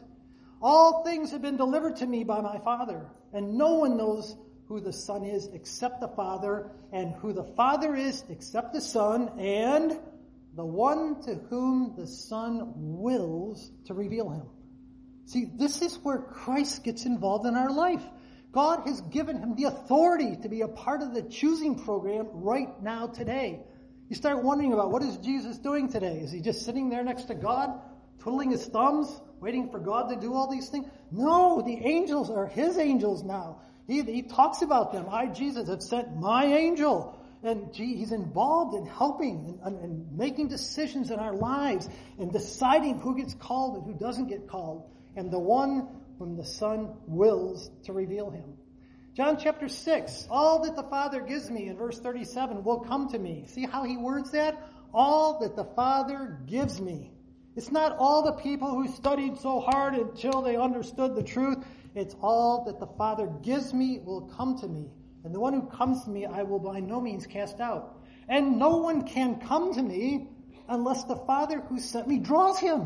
All things have been delivered to me by my Father, and no one knows who the Son is except the Father, and who the Father is except the Son, and the one to whom the Son wills to reveal him. See, this is where Christ gets involved in our life. God has given him the authority to be a part of the choosing program right now today. You start wondering about, what is Jesus doing today? Is he just sitting there next to God, twiddling his thumbs, waiting for God to do all these things? No, the angels are his angels now. He, he talks about them. I, Jesus, have sent my angel. And gee, he's involved in helping and, and, and making decisions in our lives and deciding who gets called and who doesn't get called. And the one whom the Son wills to reveal him. John chapter six, all that the Father gives me, in verse thirty-seven, will come to me. See how he words that? All that the Father gives me. It's not all the people who studied so hard until they understood the truth. It's all that the Father gives me will come to me. And the one who comes to me, I will by no means cast out. And no one can come to me unless the Father who sent me draws him.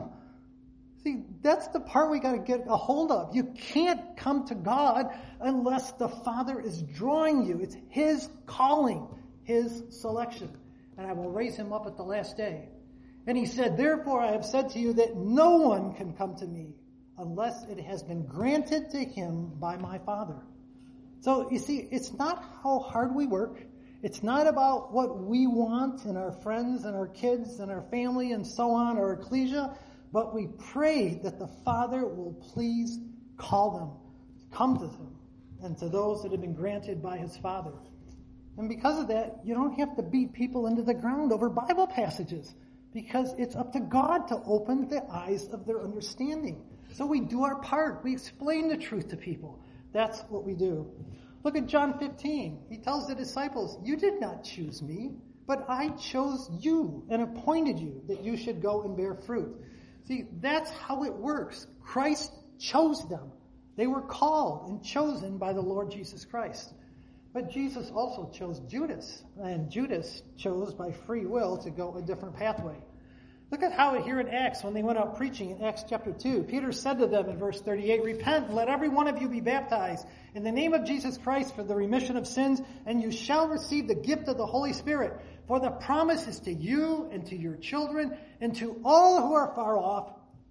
See, that's the part we got to get a hold of. You can't come to God unless the Father is drawing you. It's his calling, his selection. And I will raise him up at the last day. And he said, therefore I have said to you that no one can come to me unless it has been granted to him by my Father. So you see, it's not how hard we work. It's not about what we want and our friends and our kids and our family and so on, our ecclesia. But we pray that the Father will please call them, come to them, and to those that have been granted by his Father. And because of that, you don't have to beat people into the ground over Bible passages, because it's up to God to open the eyes of their understanding. So we do our part. We explain the truth to people. That's what we do. Look at John fifteen. He tells the disciples, you did not choose me, but I chose you and appointed you that you should go and bear fruit. See, that's how it works. Christ chose them. They were called and chosen by the Lord Jesus Christ. But Jesus also chose Judas, and Judas chose by free will to go a different pathway. Look at how here in Acts, when they went out preaching in Acts chapter two, Peter said to them in verse thirty-eight, repent and let every one of you be baptized in the name of Jesus Christ for the remission of sins, and you shall receive the gift of the Holy Spirit. For the promise is to you and to your children and to all who are far off,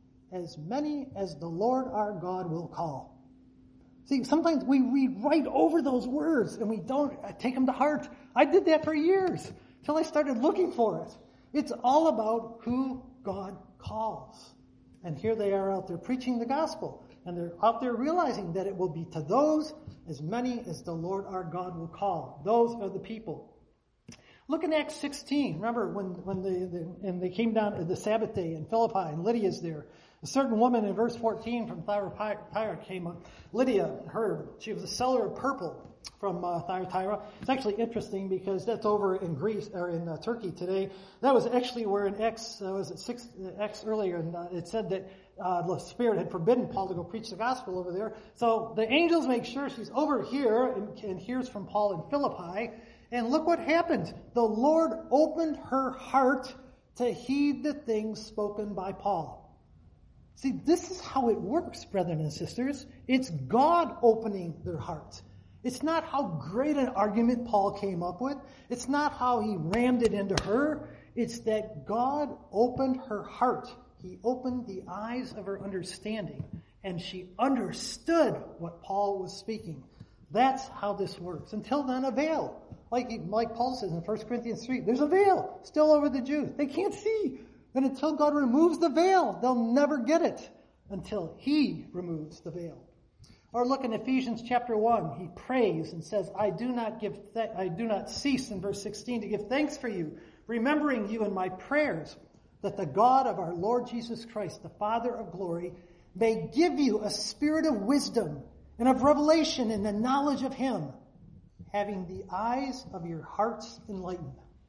as many as the Lord our God will call. See, sometimes we read right over those words and we don't take them to heart. I did that for years until I started looking for it. It's all about who God calls. And here they are out there preaching the gospel. And they're out there realizing that it will be to those, as many as the Lord our God will call. Those are the people. Look in Acts sixteen. Remember when, when they, they, and they came down to the Sabbath day in Philippi, and Lydia's there. A certain woman in verse fourteen from Thyatira came up. Lydia heard. She was a seller of purple from uh, Thyatira. It's actually interesting because that's over in Greece or in uh, Turkey today. That was actually where in Acts uh, was it six uh, Acts earlier, and uh, it said that uh, the Spirit had forbidden Paul to go preach the gospel over there. So the angels make sure she's over here and, and hears from Paul in Philippi. And look what happened. The Lord opened her heart to heed the things spoken by Paul. See, this is how it works, brethren and sisters. It's God opening their hearts. It's not how great an argument Paul came up with. It's not how he rammed it into her. It's that God opened her heart. He opened the eyes of her understanding, and she understood what Paul was speaking. That's how this works. Until then, a veil. Like, like Paul says in First Corinthians three, there's a veil still over the Jews. They can't see. And until God removes the veil, they'll never get it until he removes the veil. Or look in Ephesians chapter one. He prays and says, I do not give, th- I do not cease in verse sixteen to give thanks for you, remembering you in my prayers, that the God of our Lord Jesus Christ, the Father of glory, may give you a spirit of wisdom and of revelation in the knowledge of him, having the eyes of your hearts enlightened.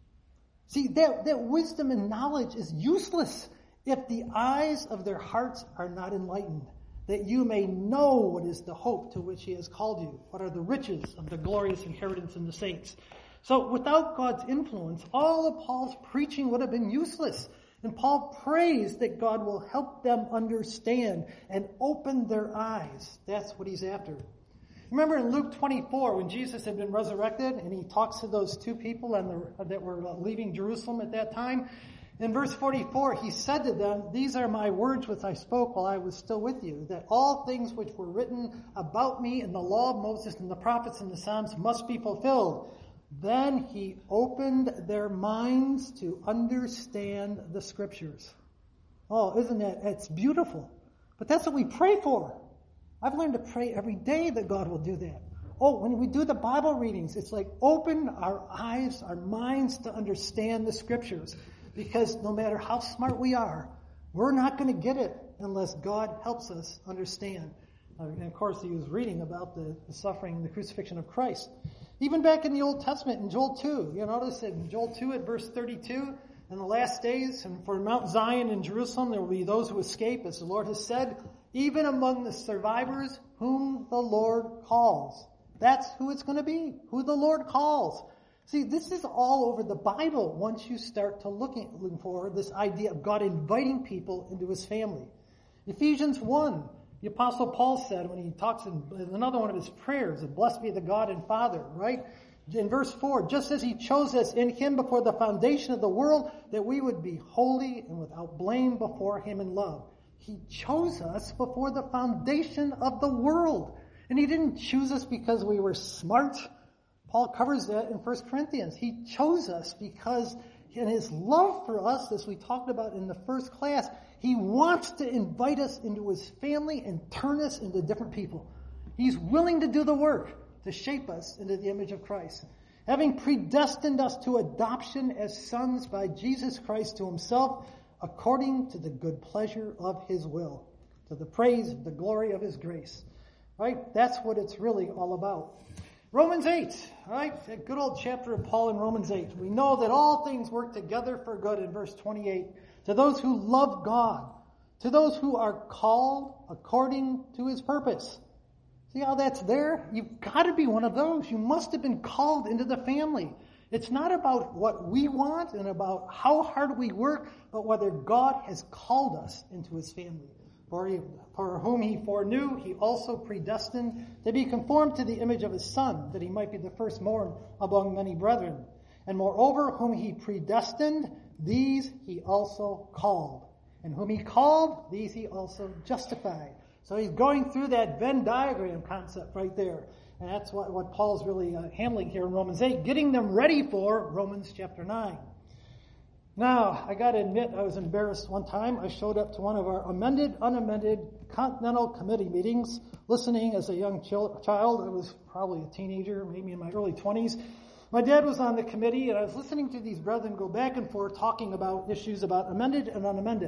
See, that, that wisdom and knowledge is useless if the eyes of their hearts are not enlightened, that you may know what is the hope to which he has called you, what are the riches of the glorious inheritance in the saints. So without God's influence, all of Paul's preaching would have been useless. And Paul prays that God will help them understand and open their eyes. That's what he's after. Remember in Luke twenty-four, when Jesus had been resurrected and he talks to those two people and the, that were leaving Jerusalem at that time. In verse forty-four, he said to them, these are my words which I spoke while I was still with you, that all things which were written about me in the law of Moses and the prophets and the Psalms must be fulfilled. Then he opened their minds to understand the scriptures. Oh, isn't that, it's beautiful. But that's what we pray for. I've learned to pray every day that God will do that. Oh, when we do the Bible readings, it's like open our eyes, our minds to understand the scriptures. Because no matter how smart we are, we're not going to get it unless God helps us understand. Uh, and of course, he was reading about the, the suffering and the crucifixion of Christ. Even back in the Old Testament, in Joel two, you notice in Joel two at verse thirty-two, in the last days, and for Mount Zion and Jerusalem, there will be those who escape, as the Lord has said, even among the survivors whom the Lord calls. That's who it's going to be, who the Lord calls. See, this is all over the Bible once you start to looking, looking for this idea of God inviting people into his family. Ephesians one, the Apostle Paul said when he talks in another one of his prayers, blessed be the God and Father, right? In verse four, just as he chose us in him before the foundation of the world, that we would be holy and without blame before him in love. He chose us before the foundation of the world. And he didn't choose us because we were smart. Paul covers that in First Corinthians. He chose us because in his love for us, as we talked about in the first class, he wants to invite us into his family and turn us into different people. He's willing to do the work to shape us into the image of Christ. Having predestined us to adoption as sons by Jesus Christ to himself, according to the good pleasure of his will, to the praise of the glory of his grace. Right? That's what it's really all about. Romans eight, all right? That good old chapter of Paul in Romans eight. We know that all things work together for good in verse twenty-eight. To those who love God, to those who are called according to his purpose. See how that's there? You've got to be one of those. You must have been called into the family. It's not about what we want and about how hard we work, but whether God has called us into his family. For, he, for whom he foreknew, he also predestined to be conformed to the image of his Son, that he might be the firstborn among many brethren. And moreover, whom he predestined, these he also called. And whom he called, these he also justified. So he's going through that Venn diagram concept right there. And that's what, what Paul's really uh, handling here in Romans eight, getting them ready for Romans chapter nine. Now, I got to admit, I was embarrassed one time. I showed up to one of our amended, unamended Continental Committee meetings, listening as a young child. I was probably a teenager, maybe in my early twenties. My dad was on the committee, and I was listening to these brethren go back and forth talking about issues about amended and unamended.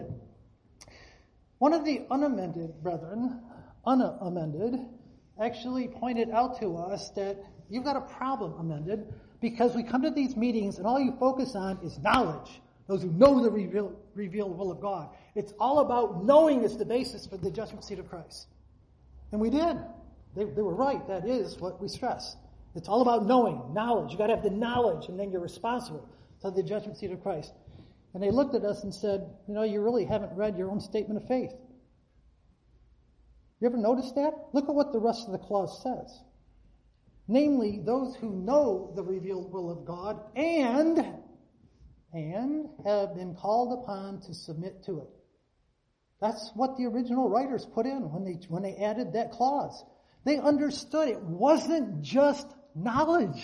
One of the unamended brethren, unamended, actually pointed out to us that you've got a problem, amended, because we come to these meetings and all you focus on is knowledge. Those who know the revealed, revealed will of God. It's all about knowing is the basis for the judgment seat of Christ. And we did. They, they were right. That is what we stress. It's all about knowing, knowledge. You've got to have the knowledge, and then you're responsible to the judgment seat of Christ. And they looked at us and said, you know, you really haven't read your own statement of faith. You ever notice that? Look at what the rest of the clause says. Namely, those who know the revealed will of God and, and have been called upon to submit to it. That's what the original writers put in when they, when they added that clause. They understood it wasn't just knowledge.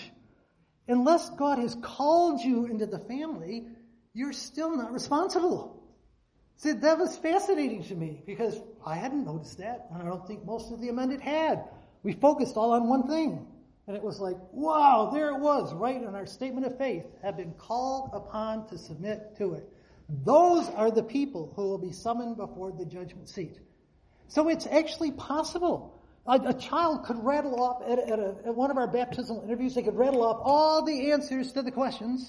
Unless God has called you into the family, you're still not responsible. See, that was fascinating to me because I hadn't noticed that, and I don't think most of the amended had. We focused all on one thing, and it was like, wow, there it was, right in our statement of faith, have been called upon to submit to it. Those are the people who will be summoned before the judgment seat. So it's actually possible. A, a child could rattle off at, at, a, at one of our baptismal interviews, they could rattle off all the answers to the questions,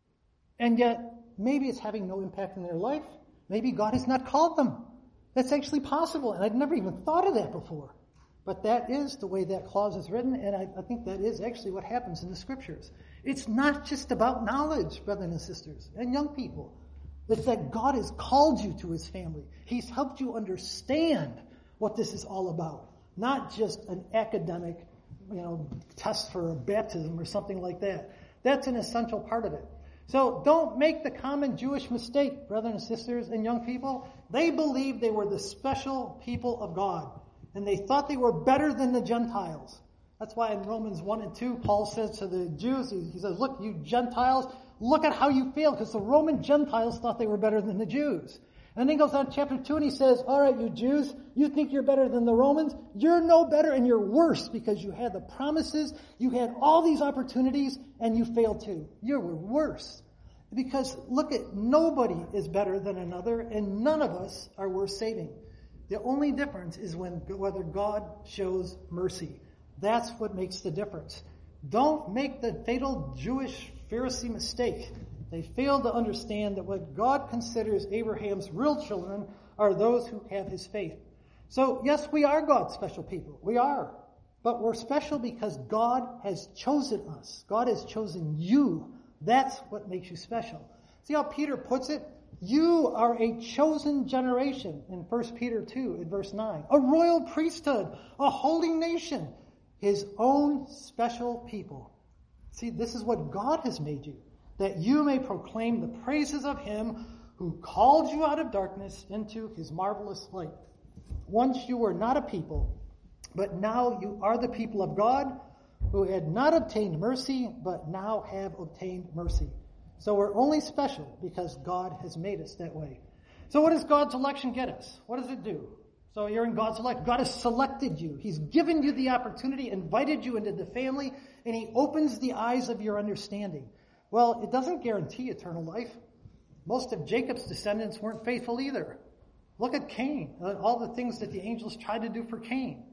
and yet maybe it's having no impact in their life. Maybe God has not called them. That's actually possible, and I'd never even thought of that before. But that is the way that clause is written, and I, I think that is actually what happens in the Scriptures. It's not just about knowledge, brothers and sisters, and young people. It's that God has called you to his family. He's helped you understand what this is all about. Not just an academic, you know, test for a baptism or something like that. That's an essential part of it. So don't make the common Jewish mistake, brothers and sisters and young people. They believed they were the special people of God. And they thought they were better than the Gentiles. That's why in Romans one and two, Paul says to the Jews, he, he says, look, you Gentiles, look at how you failed, because the Roman Gentiles thought they were better than the Jews. And then he goes on to chapter two and he says, all right, you Jews, you think you're better than the Romans? You're no better and you're worse because you had the promises, you had all these opportunities, and you failed too. You were worse. Because look at, nobody is better than another, and none of us are worth saving. The only difference is when whether God shows mercy. That's what makes the difference. Don't make the fatal Jewish Pharisee mistake. They fail to understand that what God considers Abraham's real children are those who have his faith. So, yes, we are God's special people. We are. But we're special because God has chosen us. God has chosen you. That's what makes you special. See how Peter puts it? You are a chosen generation in First Peter two in verse nine. A royal priesthood, a holy nation, his own special people. See, this is what God has made you, that you may proclaim the praises of him who called you out of darkness into his marvelous light. Once you were not a people, but now you are the people of God, who had not obtained mercy, but now have obtained mercy. So we're only special because God has made us that way. So what does God's election get us? What does it do? So you're in God's elect. God has selected you. He's given you the opportunity, invited you into the family, and he opens the eyes of your understanding. Well, it doesn't guarantee eternal life. Most of Jacob's descendants weren't faithful either. Look at Cain, all the things that the angels tried to do for Cain.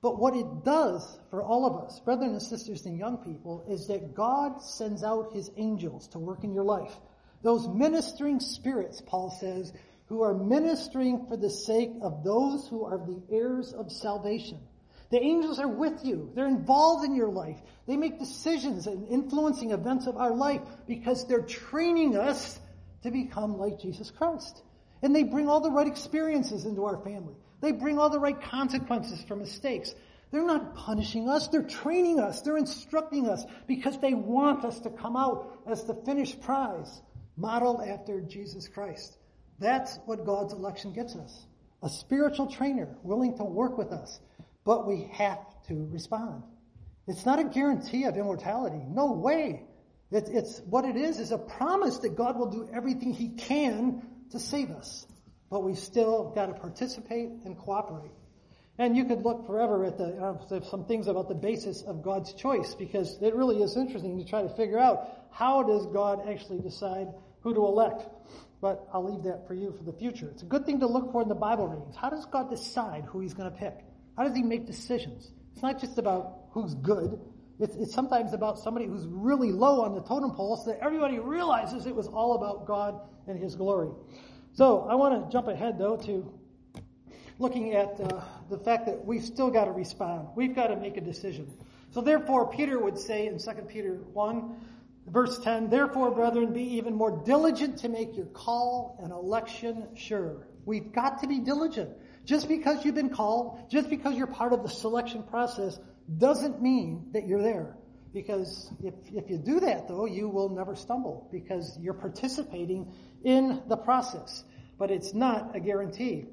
But what it does for all of us, brothers and sisters and young people, is that God sends out his angels to work in your life. Those ministering spirits, Paul says, who are ministering for the sake of those who are the heirs of salvation. The angels are with you. They're involved in your life. They make decisions and influencing events of our life because they're training us to become like Jesus Christ. And they bring all the right experiences into our family. They bring all the right consequences for mistakes. They're not punishing us. They're training us. They're instructing us because they want us to come out as the finished prize, modeled after Jesus Christ. That's what God's election gets us. A spiritual trainer willing to work with us. But we have to respond. It's not a guarantee of immortality. No way. It's, it's what it is is a promise that God will do everything he can to save us. But we still got to participate and cooperate. And you could look forever at the uh, some things about the basis of God's choice, because it really is interesting to try to figure out how does God actually decide who to elect. But I'll leave that for you for the future. It's a good thing to look for in the Bible readings. How does God decide who he's going to pick? How does he make decisions? It's not just about who's good. It's, it's sometimes about somebody who's really low on the totem pole so that everybody realizes it was all about God and his glory. So I want to jump ahead, though, to looking at uh, the fact that we've still got to respond. We've got to make a decision. So therefore, Peter would say in Second Peter one, verse ten, therefore, brethren, be even more diligent to make your call and election sure. We've got to be diligent. Just because you've been called, just because you're part of the selection process, doesn't mean that you're there. Because if, if you do that, though, you will never stumble because you're participating in the process. But it's not a guarantee.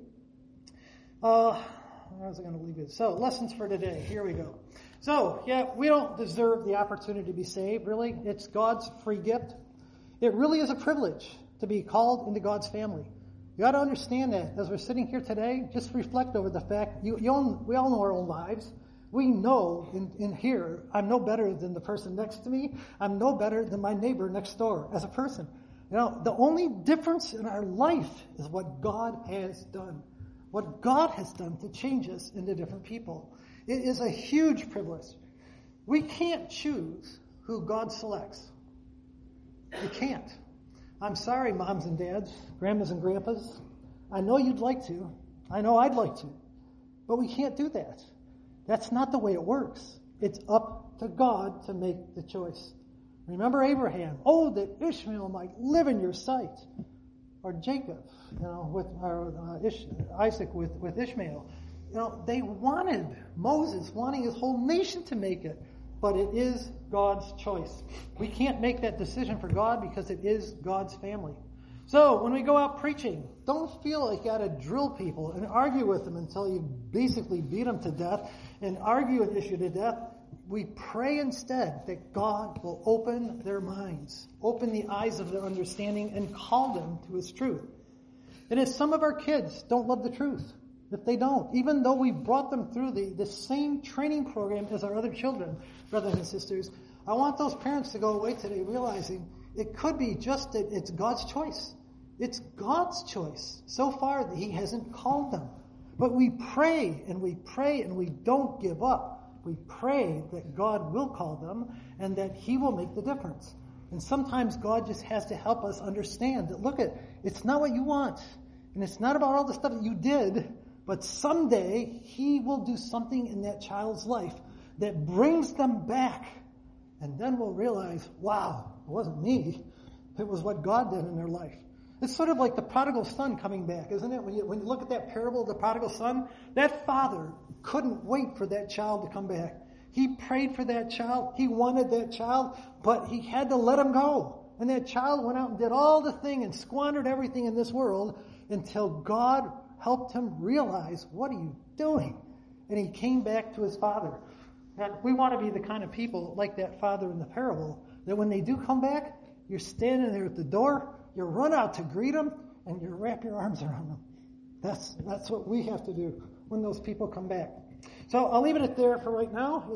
Uh, where was I going to leave it? So, lessons for today. Here we go. So, yeah, we don't deserve the opportunity to be saved, really. It's God's free gift. It really is a privilege to be called into God's family. You got to understand that. As we're sitting here today, just reflect over the fact, you, you all, we all know our own lives. We know in, in here, I'm no better than the person next to me. I'm no better than my neighbor next door as a person. You know, the only difference in our life is what God has done. What God has done to change us into different people. It is a huge privilege. We can't choose who God selects. We can't. I'm sorry, moms and dads, grandmas and grandpas. I know you'd like to. I know I'd like to. But we can't do that. That's not the way it works. It's up to God to make the choice. Remember Abraham. Oh, that Ishmael might live in your sight. Or Jacob, you know, with or, uh, Ish, Isaac with, with Ishmael. You know, they wanted Moses wanting his whole nation to make it. But it is God's choice. We can't make that decision for God because it is God's family. So when we go out preaching, don't feel like you got to drill people and argue with them until you basically beat them to death and argue an issue to death. We pray instead that God will open their minds, open the eyes of their understanding, and call them to his truth. And if some of our kids don't love the truth, if they don't, even though we brought them through the, the same training program as our other children, brothers and sisters, I want those parents to go away today realizing it could be just that it's God's choice. It's God's choice. So far, he hasn't called them. But we pray and we pray and we don't give up. We pray that God will call them and that he will make the difference. And sometimes God just has to help us understand that, look, at it's not what you want. And it's not about all the stuff that you did. But someday he will do something in that child's life that brings them back. And then we'll realize, wow, it wasn't me. It was what God did in their life. It's sort of like the prodigal son coming back, isn't it? When you, when you look at that parable of the prodigal son, that father couldn't wait for that child to come back. He prayed for that child. He wanted that child, but he had to let him go. And that child went out and did all the thing and squandered everything in this world until God helped him realize, what are you doing? And he came back to his father. And we want to be the kind of people like that father in the parable, that when they do come back, you're standing there at the door, you run out to greet them, and you wrap your arms around them. That's, that's what we have to do when those people come back. So I'll leave it at there for right now.